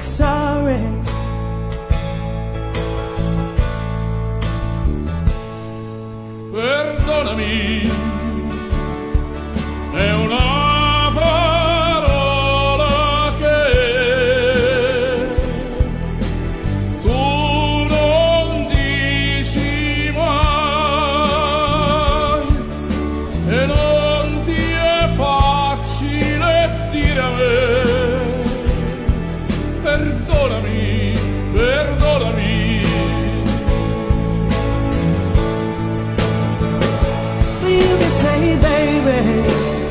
sorry. Perdonami, è una parola che tu non dici mai e non ti è facile dire a me. Perdonami, perdonami. You can say, baby,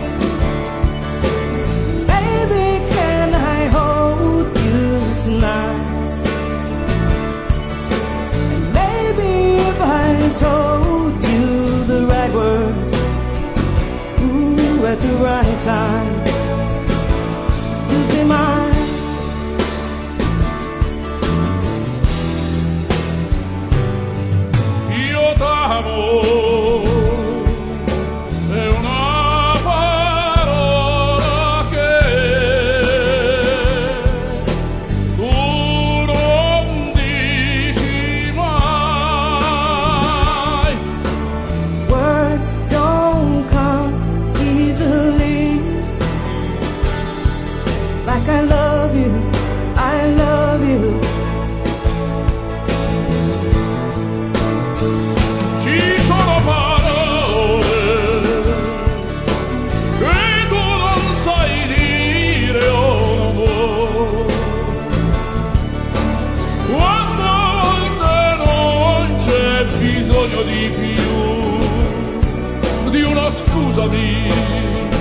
baby, can I hold you tonight? And maybe if I told you the right words, ooh, at the right time, you'd be mine. Io t'amo. I love you, I love you. Ci sono parole che tu non sai dire o no. Quando a volte non c'è bisogno di più di una scusami.